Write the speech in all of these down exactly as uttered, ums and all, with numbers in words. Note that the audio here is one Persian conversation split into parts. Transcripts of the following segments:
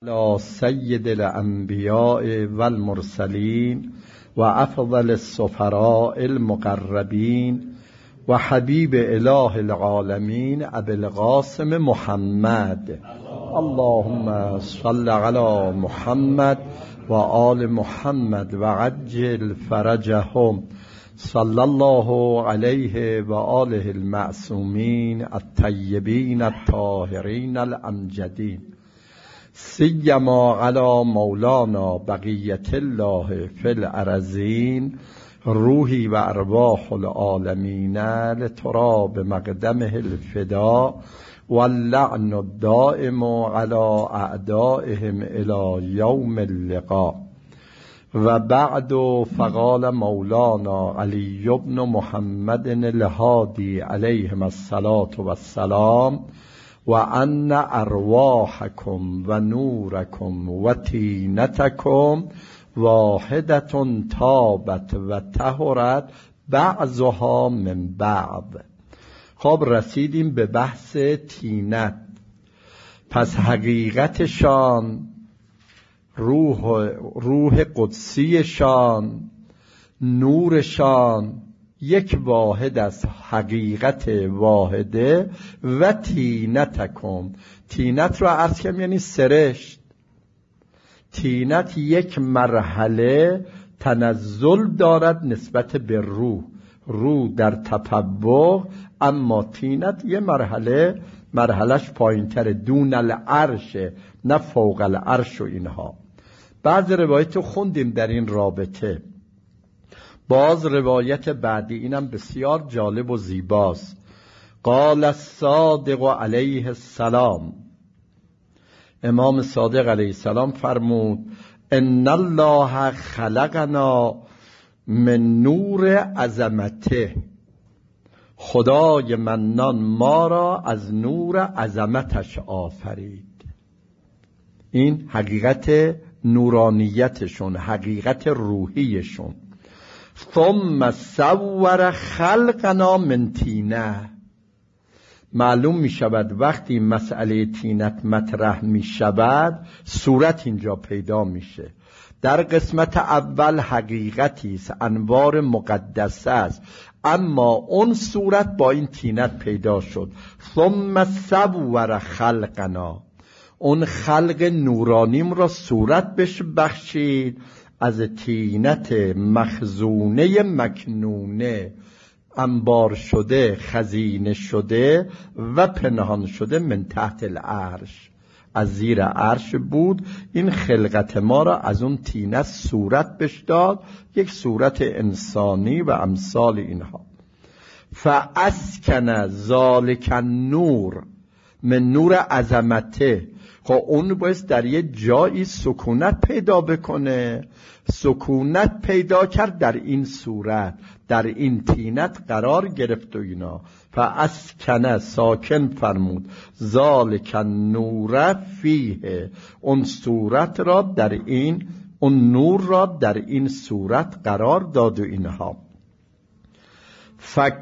لا سید الانبیاء والمرسلین و افضل السفراء المقربین و حبیب اله العالمین ابی القاسم محمد. اللهم صل علی محمد و آل محمد و عجل فرجهم. صلی الله علیه و آله المعصومین الطیبین الطاهرین الامجدین، سیما علی مولانا بقیت الله فی الارضین، روحی و ارواح العالمین لتراب مقدمه الفدا واللعن الدائم علی اعدائهم الی یوم اللقاء. و بعد فقال مولانا علی بن محمد الهادی علیهم الصلاة والسلام و ان ارواحکم و نورکم و طینتکم واحدة طابت و طهرت بعضها من بعض. خب رسیدیم به بحث طینت. پس حقیقتشان، روح روح قدسیشان، نورشان یک واحد از حقیقت واحده. و طینتکم، طینت رو عرض کنم یعنی سرشت. طینت یک مرحله تنزل دارد نسبت به روح، روح در تطبق، اما طینت یه مرحله مرحلش پایینتر، دون العرش، نه فوق العرش و اینها. بعض روایت خوندیم در این رابطه. باز روایت بعدی اینم بسیار جالب و زیباست. قال الصادق علیه السلام، امام صادق علیه السلام فرمود ان الله خلقنا من نور عظمته، خدای منان ما را از نور عظمتش آفرید. این حقیقت نورانیتشون، حقیقت روحیشون. ثم صور خلقنا من طینه. معلوم می شود وقتی مسئله طینت مطرح می شود صورت اینجا پیدا میشه. در قسمت اول حقیقتی است، انوار مقدسه است، اما اون صورت با این طینت پیدا شد. ثم صور خلقنا، اون خلق نورانیم را صورت بش بخشید از طینت مخزونه مکنونه، انبار شده، خزینه شده و پنهان شده، من تحت العرش، از زیر عرش بود. این خلقت ما را از اون طینت صورت بش داد، یک صورت انسانی و امثال اینها. فاسکن ذالک النور من نور عظمته. خب اون باید در یه جایی سکونت پیدا بکنه. سکونت پیدا کرد در این صورت، در این طینت قرار گرفت و اینا. فاسکن، ساکن فرمود، ذالک النور فیه، اون صورت را در این، اون نور را در این صورت قرار داد و اینها. فک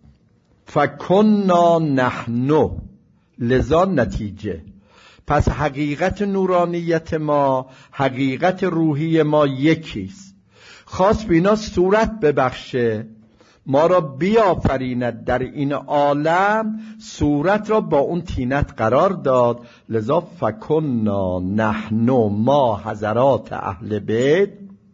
فکنا نحن، لذا نتیجه. پس حقیقت نورانیت ما، حقیقت روحی ما یکیست. خواست بینا صورت ببخشه، ما را بیافریند در این عالم، صورت را با اون طینت قرار داد. لذا فکنا نحن، ما حضرات اهل بیت،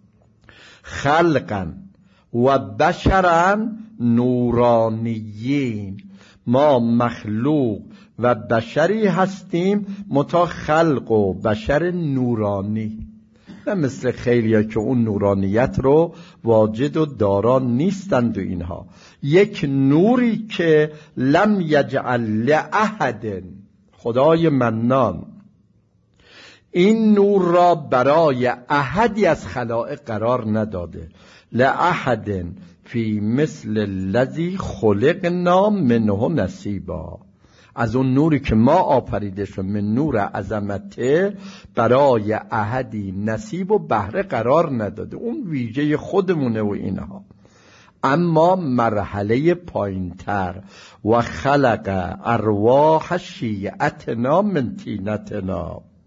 خلقا و بشرا نورانیین، ما مخلوق و بشری هستیم متا خلق و بشر نورانی، نه مثل خیلیا که اون نورانیت رو واجد و دارا نیستند و اینها. یک نوری که لم یجعل لأحد، خدای منان این نور را برای احدی از خلائق قرار نداده. لأحد فی مثل الذی خلقنا منه نصیبا، از اون نوری که ما آفریده شد، من نور عظمته، برای احدی نصیب و بهره قرار نداده. اون ویژه خودمونه و اینها. اما مرحله پایینتر، و خلق ارواح شیعتنا من طینتنا،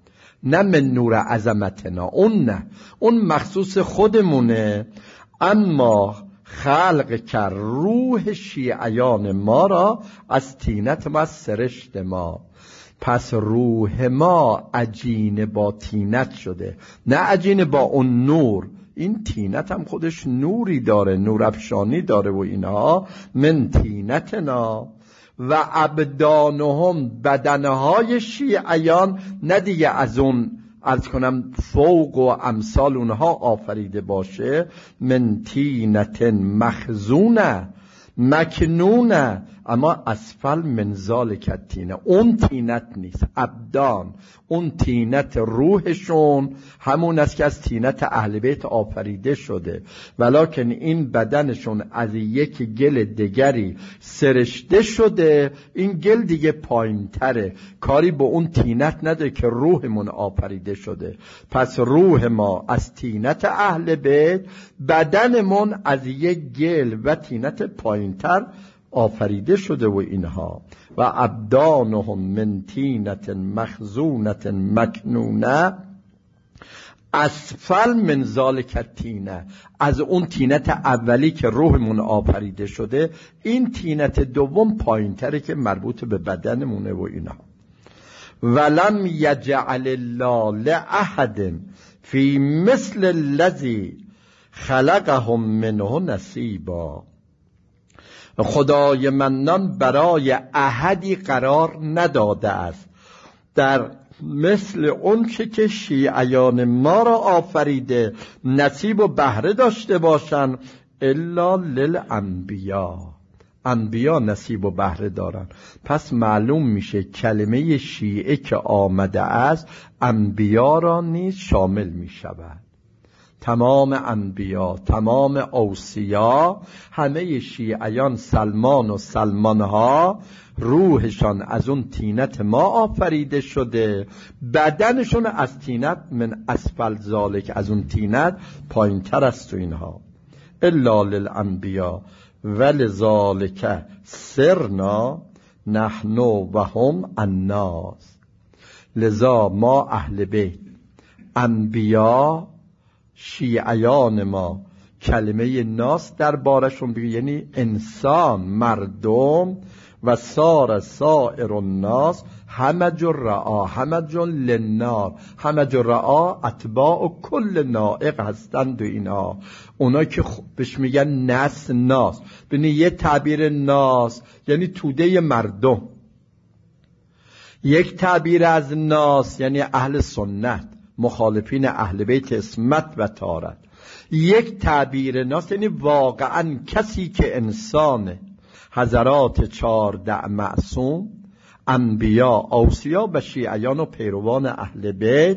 نه من نور عظمتنا، اون نه، اون مخصوص خودمونه. اما خلق کرد روح شیعیان ما را از طینت ما، از سرشت ما. پس روح ما عجین با طینت شده، نه عجین با اون نور. این طینت هم خودش نوری داره، نور افشانی داره و اینها. من طینتنا و ابدانهم، بدنهای شیعیان نه دیگه از اون عرض کنم فوق و امثال اونها آفریده باشه. من طینت مخزونه مکنونه، اما اسفل من ذالک طینه، اون طینت نیست. ابدان اون طینت روحشون همون است که از طینت اهل بیت آفریده شده، ولکن این بدنشون از یک گل دیگری سرشته شده. این گل دیگه پایین تره، کاری به اون طینت نداره که روحمون آفریده شده. پس روح ما از طینت اهل بیت، بدنمون از یک گل و طینت پایین تر آفریده شده و اینها. و ابدانهم من طینت مخزونت مکنونه اسفل من ذالک طینه، از اون طینت اولی که روحمون آفریده شده این طینت دوم پایین تره که مربوط به بدنمونه و اینها. ولم یجعل الله لأحد فی مثل الذی خلقهم منه نصیبا، خدای منان برای احدی قرار نداده است در مثل اون که که شیعیان ما را آفریده نصیب و بهره داشته باشن، الا للانبیا، انبیا نصیب و بهره دارن. پس معلوم میشه کلمه شیعه که آمده است انبیا را نیز شامل میشود. تمام انبیا، تمام اوصیا، همه شیعیان سلمان و سلمانها روحشان از اون طینت ما آفریده شده، بدنشون از طینت من اسفل ذالک، از اون طینت پایین تر است تو اینها. الا للانبیا ولذالک سرنا نحن و هم الناس. لذا ما اهل بیت، انبیا، شیعیان ما، کلمه ناس در بارشون بگه یعنی انسان، مردم. و سار سائر الناس همج الرعا همج للنار، همج الرعا اتباع و کل نائق هستند و اینا، اونا که بهش میگن نس ناس. ببینی یه تعبیر ناس یعنی توده مردم، یک تعبیر از ناس یعنی اهل سنت، مخالفین اهل بیت عصمت و طهارت. یک تعبیر ناس یعنی واقعا کسی که انسانه. حضرات چهارده معصوم، انبیا، اوصیا و شیعیان و پیروان اهل بیت.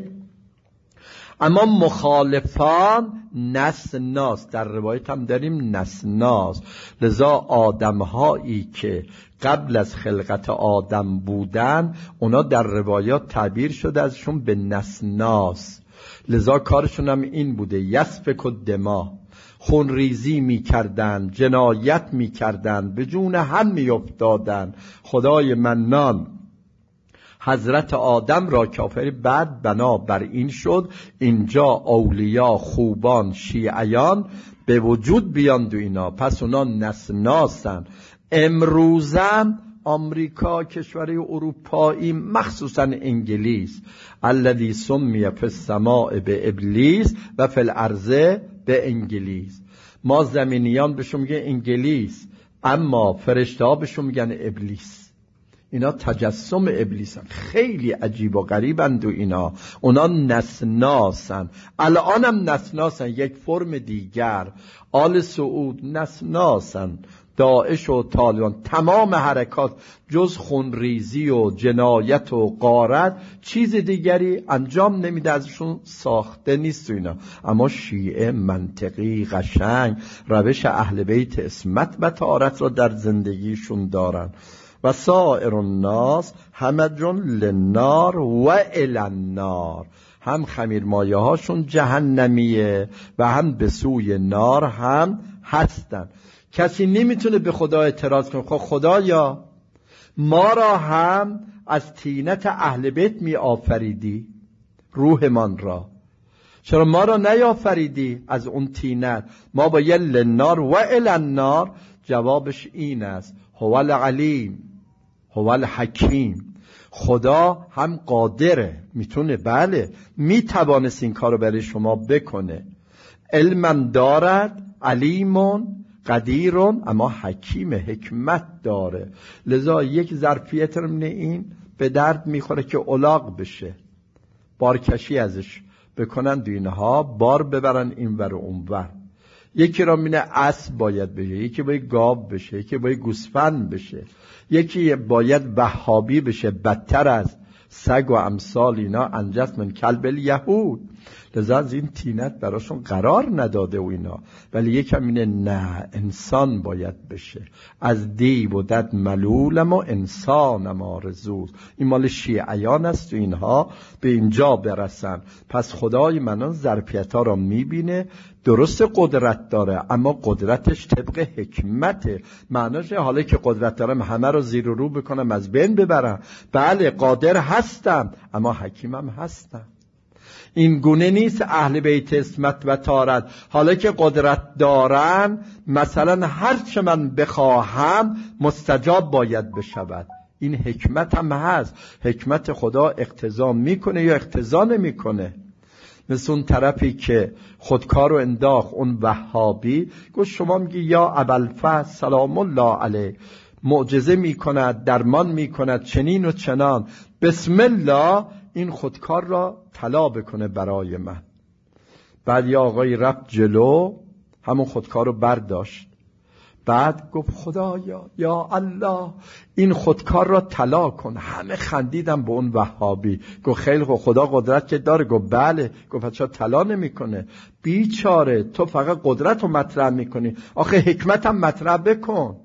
اما مخالفان نسناس، در روایت هم داریم نسناس. لذا آدمهایی که قبل از خلقت آدم بودن اونا در روایات تعبیر شده ازشون به نسناس. لذا کارشون هم این بوده یسفک الدماء، خون ریزی می کردن، جنایت می کردن، به جون هم می افتادن. خدای منان حضرت آدم را کافر بعد بنا بر این شد اینجا اولیا، خوبان، شیعیان به وجود بیان دو اینا. پس اونا نسناسن. امروزم آمریکا، کشور اروپایی، مخصوصا انگلیس، الذی سمی فی السماء به ابلیس و فی الارض به انگلیس. ما زمینیان بهشون میگن انگلیس، اما فرشته ها بهشون میگن ابلیس. اینا تجسم ابلیسن، خیلی عجیب و غریبند و اینا. اونا نسناسن، الان هم نسناسن، یک فرم دیگر. آل سعود نسناسن، داعش و طالبان، تمام حرکات جز خونریزی و جنایت و غارت چیز دیگری انجام نمیده، ازشون ساخته نیست و اینا. اما شیعه منطقی، قشنگ، روش اهل بیت عصمت و طهارت را در زندگیشون دارن. و سائر الناس همجون للنار و الی النار، هم خمیر مایه هاشون جهنمیه و هم به سوی نار هم هستن. کسی نمیتونه به خدا اعتراض کنه خب خدایا ما را هم از طینت اهل بیت می آفریدی، روحمان را؟ چرا ما را نیافریدی از اون طینت؟ ما با یه لنار و النار. جوابش این است: هو العلیم هو الحکیم. خدا هم قادره، میتونه، بله میتوانست این کارو برای شما بکنه. علمم دارد، علیمون قدیرون، اما حکیم، حکمت داره. لذا یک ظرفیت رو این به درد میخوره که الاغ بشه، بارکشی ازش بکنن دوینها، بار ببرن این ور و اون ور. یکی را مینه اسب باید بشه، یکی باید گاو بشه، یکی باید گوسفند بشه، یکی باید وهابی بشه، بدتر از سگ و امثال اینا، انجس من کلب الیهود. لذا از این طینت براشون قرار نداده و اینا. ولی یکم اینه نه، انسان باید بشه. از دیو و دد ملولم و انسانم آرزوست. این مال شیعیان است و اینها به اینجا برسن. پس خدای منان ظرفیت ها را میبینه، درست قدرت داره اما قدرتش طبق حکمته. معناش حالا که قدرت دارم همه رو زیر و رو بکنم از بین ببرم، بله قادر هستم اما حکیمم هستم. این گونه نیست اهل بیت عصمت و طهارت حالا که قدرت دارن مثلا هر چه من بخواهم مستجاب باید بشود. این حکمت هم هست. حکمت خدا اقتضا میکنه یا اقتضا نمیکنه. مثل اون طرفی که خودکارو انداخت، اون وهابی، گفت شما میگی یا ابوالفضل سلام الله علیه معجزه میکند، درمان میکند، چنین و چنان، بسم الله این خودکار را طلا بکنه برای من. بعد یا آقای رفت جلو، همون خودکار رو برداشت، بعد گفت خدایا یا الله این خودکار را طلا کن. همه خندیدن به اون وهابی. گفت خیلی خوب، خدا قدرت که داره. گفت بله. گفت چرا طلا نمیکنه؟ بیچاره تو فقط قدرت رو مطرح میکنی، آخه حکمت هم مطرح بکن.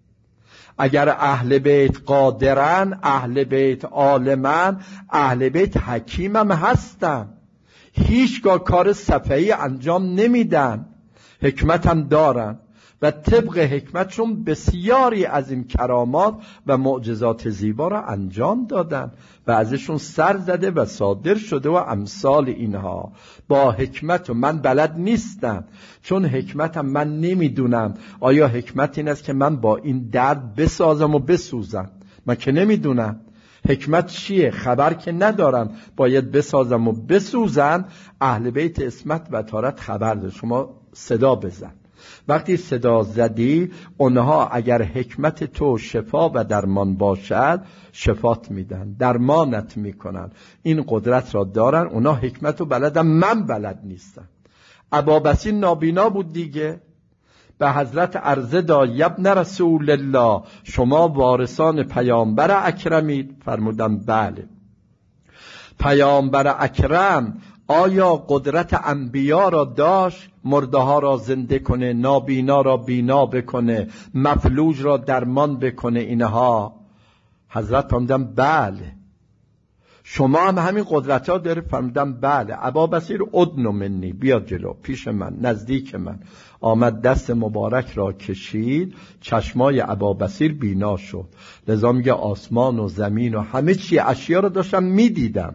اگر اهل بیت قادرن، اهل بیت عالمن، اهل بیت حکیمم هستن، هیچگاه کار سفهی انجام نمیدن، حکمتم دارن و طبق حکمتشون بسیاری از این کرامات و معجزات زیبا را انجام دادن و ازشون سر زده و صادر شده و امثال اینها. با حکمت و من بلد نیستم، چون حکمتم من نمیدونم. آیا حکمت این است که من با این درد بسازم و بسوزم؟ من که نمیدونم حکمت چیه، خبر که ندارم. باید بسازم و بسوزم. اهل بیت عصمت و طهارت خبر ده. شما صدا بزن، وقتی صدا زدی اونها اگر حکمت تو شفا و درمان باشد شفات میدن، درمانت میکنن. این قدرت را دارن. اونا حکمت و بلدن، من بلد نیستم. ابابسی نابینا بود دیگه، به حضرت عرضه داد ابن رسول الله شما وارثان پیامبر اکرمید؟ فرمودن بله. پیامبر اکرم آیا قدرت انبیا را داشت مرده ها را زنده کنه، نابینا را بینا بکنه، مفلوج را درمان بکنه اینها؟ حضرت فرمودن بله. شما هم همین قدرت ها داره؟ فرمودن بله. ابابصیر ادن منی، بیا جلو پیش من، نزدیک من. آمد دست مبارک را کشید، چشمای ابابصیر بینا شد. لذا میگه آسمان و زمین و همه چی اشیا رو داشتم میدیدم.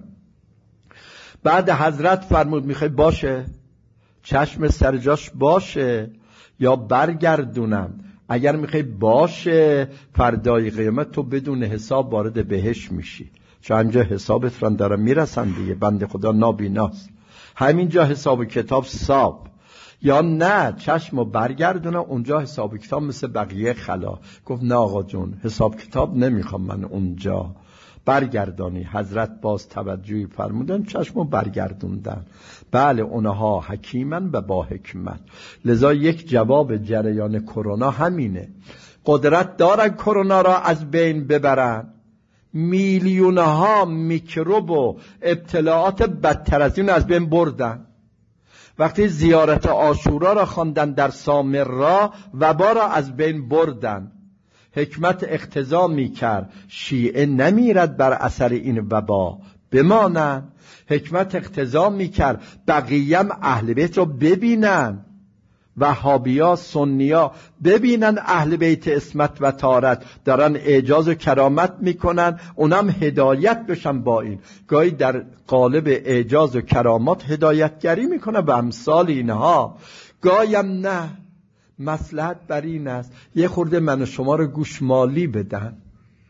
بعد حضرت فرمود میخوای باشه چشم سر جاش باشه یا برگردونم؟ اگر میخوای باشه فردای قیامت تو بدون حساب وارد بهشت میشی، چون اینجا حسابت رو دارم میرسن دیگه، بنده خدا نابیناست، همینجا حساب کتاب صاحب. یا نه چشمو برگردونم اونجا حساب کتاب مثل بقیه خلا. گفت نه آقا جون حساب کتاب نمیخوام من اونجا، برگردانی. حضرت باز توجهی فرمودن، چشمو برگردوندن. بله اونها حکیمن و با حکمت. لذا یک جواب جریان کرونا همینه. قدرت دارن کرونا را از بین ببرن، میلیونها میکروب و ابتلاعات بدتر از این از بین بردن. وقتی زیارت عاشورا را خواندن در سامرا وبا را از بین بردن. حکمت اقتضا میکرد شیعه نمیرد بر اثر این وبا، بمانن. حکمت اقتضا میکرد بقیه‌ام اهل بیت رو ببینن وهابیا، سنیا ببینن اهل بیت عصمت و طهارت دارن اعجاز و کرامت میکنن، اونم هدایت بشن با این. گاهی در قالب اعجاز و کرامات هدایتگری میکنن به امثال اینها، گاهی هم نه. مصلحت بر این است یه خورده من و شما رو گوشمالی بدن،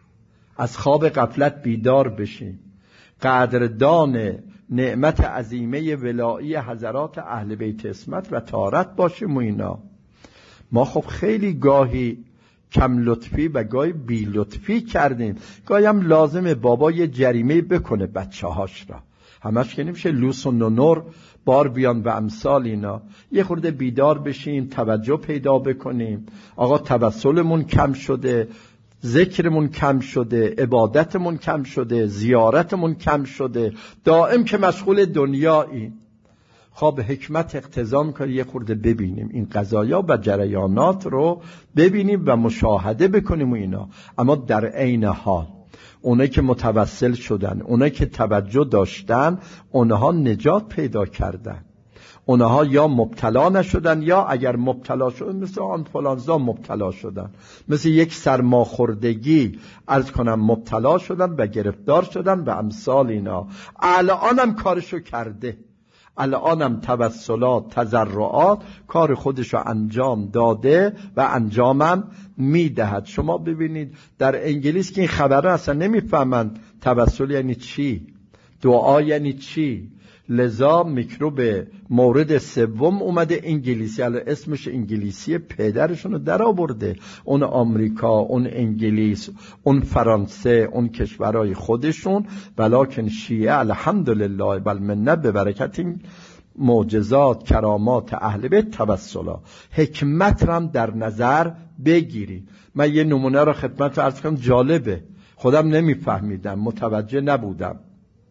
از خواب غفلت بیدار بشیم، قدردان نعمت عظیمه ولایی حضرات اهل بیت عصمت و طهارت باشیم و اینا. ما خب خیلی گاهی کم لطفی و گاهی بی لطفی کردیم. گاهی هم لازمه بابا یه جریمه بکنه بچه هاش را، همش که نمیشه لوس و نونور بار بیان و امثال اینا. یه خورده بیدار بشیم، توجه پیدا بکنیم. آقا توسلمون کم شده، ذکرمون کم شده، عبادتمون کم شده، زیارتمون کم شده، دائم که مشغول دنیایی. خب حکمت اقتضا میکنه یه خورده ببینیم این قضایا و جریانات رو ببینیم و مشاهده بکنیم و اینا. اما در عین حال اونایی که متوسل شدن، اونایی که توجه داشتن، اونها نجات پیدا کردن. اونها یا مبتلا نشدن یا اگر مبتلا شدن مثل آنفولانزا مبتلا شدن، مثل یک سرماخوردگی عرض کنم مبتلا شدن و گرفتار شدن و امثال اینا. الانم کارشو کرده، الانم توسلات تضرعات کار خودشو انجام داده و انجامم میدهد. شما ببینید در انگلیس که این خبره اصلا نمیفهمند توسل یعنی چی، دعا یعنی چی. لذا میکروب مورد سوم اومده انگلیسی، الان اسمش انگلیسی پدرشون رو در آورده. اون آمریکا، اون انگلیس، اون فرانسه، اون کشورهای خودشون، ولکن شیعه الحمدلله والمنه به برکت این معجزات کرامات اهل بیت توسلا حکمت رو هم در نظر بگیرید. من یه نمونه رو خدمت عرض کنم، جالبه، خودم نمیفهمیدم، متوجه نبودم.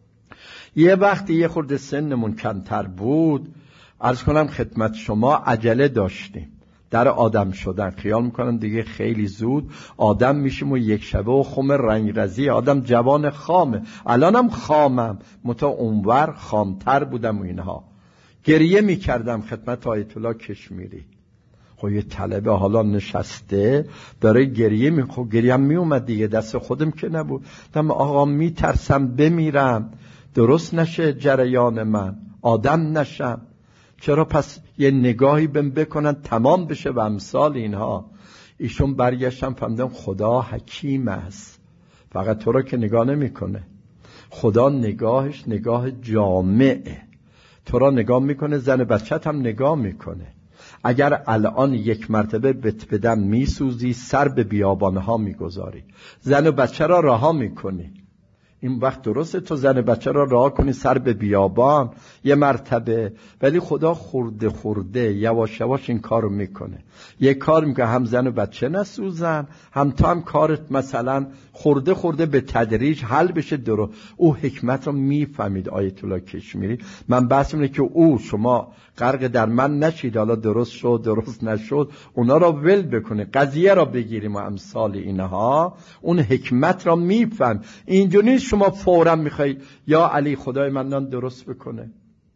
یه وقتی یه خورده سنمون کمتر بود، عرض کنم خدمت شما، عجله داشتیم در آدم شدن. خیال میکنم دیگه خیلی زود آدم میشیم و یک شبه و خم رنگ رزی آدم جوان خامه. الانم خامم، متا اونور خامتر بودم و اینها. گریه میکردم خدمت آیت الله کشمیری. خب یه طلبه حالا نشسته داره گریه می خب گریه هم میومد دیگه، دست خودم که نبود. دم آقا میترسم بمیرم، درست نشه جریان من، آدم نشم. چرا پس یه نگاهی بهم بکنن تمام بشه و امثال اینها. ایشون برگشتم فهمیدم خدا حکیم است، فقط تو رو که نگاه نمیکنه. خدا نگاهش نگاه جامعه، تو را نگاه میکنه، زن بچت هم نگاه میکنه. اگر الان یک مرتبه بت بدم میسوزی، سر به بیابانها میگذاری، زن و بچه را رها میکنی. این وقت درسته تو زن بچه را رها کنی سر به بیابان یه مرتبه، ولی خدا خورده خورده یواش یواش این کارو میکنه. یه کار میکنه هم زن و بچه نسوزن، هم تو هم کارت مثلا خورده خورده به تدریج حل بشه. درو او حکمت رو میفهمید آیت الله کشمیری. من بحث اینه که او شما غرق در من نشید، حالا درست شد درست نشد اونا را ول بکنه، قضیه را بگیریم و امثال اینها. اون حکمت را میفهم. اینجوری شما فوراً میخوای یا علی خدای من درست بکنه،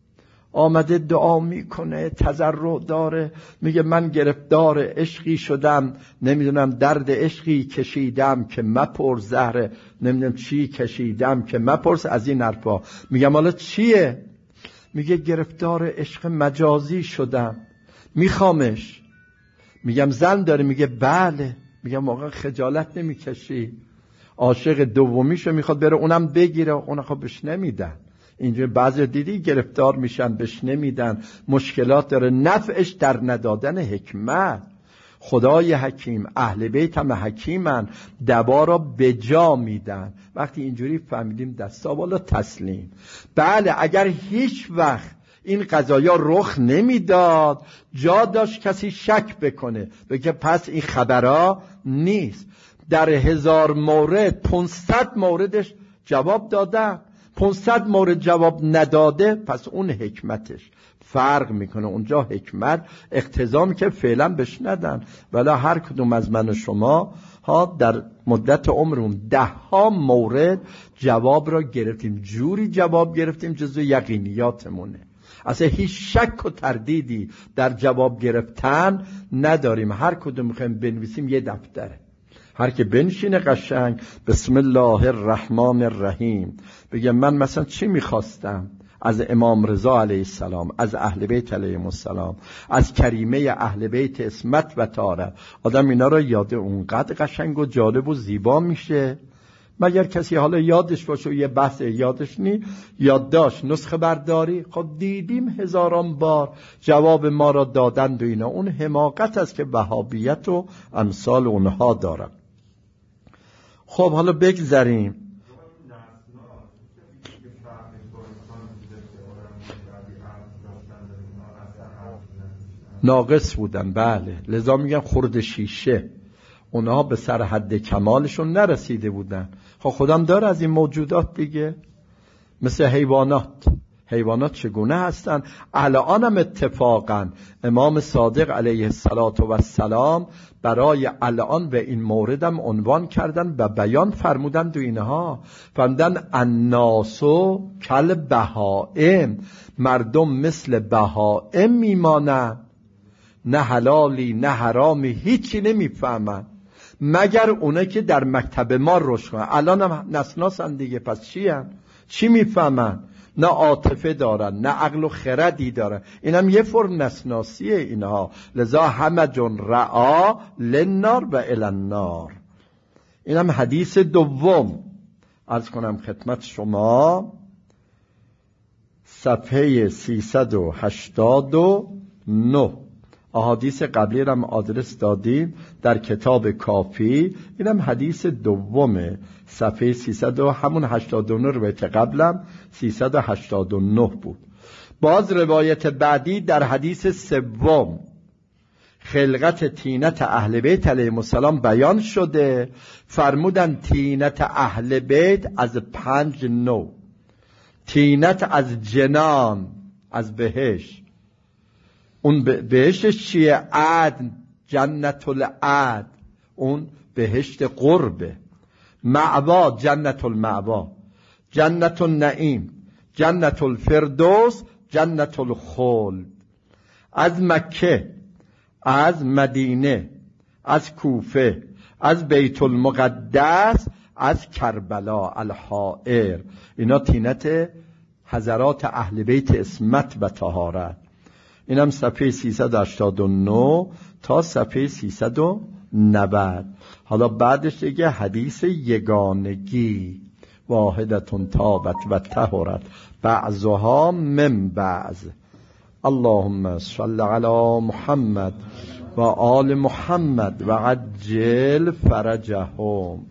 آمده دعا میکنه، تضرع داره، میگه من گرفتار عشقی شدم، نمیدونم درد عشقی کشیدم که مپرس، زهر نمیدونم چی کشیدم که مپرس، از این حرفا. میگم حالا چیه؟ میگه گرفتار عشق مجازی شدم، میخوامش. میگم زن داره؟ میگه بله. میگم واقعا خجالت نمیکشی؟ عاشق دومیشو میخواد بره اونم بگیره، اون خب بهش نمیدن. اینجا بعضی دیدی گرفتار میشن بهش نمیدن، مشکلات داره. نفعش در ندادن حکمت. خدای حکیم، اهل بیت هم حکیمن، دبا را به جا میدن. وقتی اینجوری فهمیدیم دستا بالا تسلیم. بله اگر هیچ وقت این قضایا رخ نمیداد، جا داشت کسی شک بکنه بگه پس این خبرها نیست. در هزار مورد پانصد موردش جواب داده، پانصد مورد جواب نداده، پس اون حکمتش فرق میکنه. اونجا حکمت اقتضا میکنه فعلا بش ندن. ولی هر کدوم از من و شما ها در مدت عمرمون ده ها مورد جواب را گرفتیم، جوری جواب گرفتیم جزو یقینیاتمونه. اصلا هیچ شک و تردیدی در جواب گرفتن نداریم. هر کدوم میخوایم بنویسیم یه دفتره، هر که بنشینه قشنگ بسم الله الرحمن الرحیم بگه من مثلا چی میخواستم از امام رضا علیه السلام، از اهل بیت علیهم السلام، از کریمه اهل بیت عصمت و طهارت. آدم اینا را یاد اونقدر قشنگ و جالب و زیبا میشه. مگر کسی حالا یادش باشه و یه بحث یادش نی، یادداشت نسخه برداری. خب دیدیم هزاران بار جواب ما را دادند و اینا. اون حماقت است که وهابیت و امثال اونها دارن. خب حالا بگذریم. ناقص بودن، بله، لذا میگن خرد شیشه. اونها به سر حد کمالشون نرسیده بودن. خب خودم داره از این موجودات دیگه، مثل حیوانات. حیوانات چگونه هستن؟ الان هم اتفاقا امام صادق علیه السلام برای الان به این موردم عنوان کردن و بیان فرمودند و اینها فرمودن الناسو کل بهائم، مردم مثل بهائم میمانن، نه حلالی نه حرامی هیچی نمیفهمن مگر اونه که در مکتب ما رشد کنن. الان هم نسناسن دیگه، پس چی هم؟ چی میفهمن؟ نه عاطفه دارن، نه عقل و خردی دارن. اینم یه فرم نسناسیه اینها. لذا همجون رعا للنار و الالنار. اینم حدیث دوم. عرض کنم خدمت شما صفحه سیصد و هشتاد و نه. احادیث قبلی رم آدرس دادیم در کتاب کافی. اینم حدیث دومه، صفحه سیصد و همون هشتاد و نه. روایت قبلم سیصد و هشتاد و نه بود. باز روایت بعدی در حدیث سوم خلقت تینت اهل بیت علیهم السلام بیان شده. فرمودن تینت اهل بیت از پنج نوع. تینت از جنان، از بهشت. اون بهشتش چیه؟ عدن، جنت العدن، اون بهشت قربه. معوا، جنت المعوا، جنت النعیم، جنت الفردوس، جنت الخلد. از مکه، از مدینه، از کوفه، از بیت المقدس، از کربلا الحائر. اینا تینت حضرات اهل بیت عصمت و طهارت. اینم صفحه سیصد و هشتاد و نه تا صفحه سیصد و نود. حالا بعدش دیگه حدیث یگانگی، واحدتون طابت و طهرت بعضها من بعض. اللهم صل علی محمد و آل محمد و عجل فرجهم.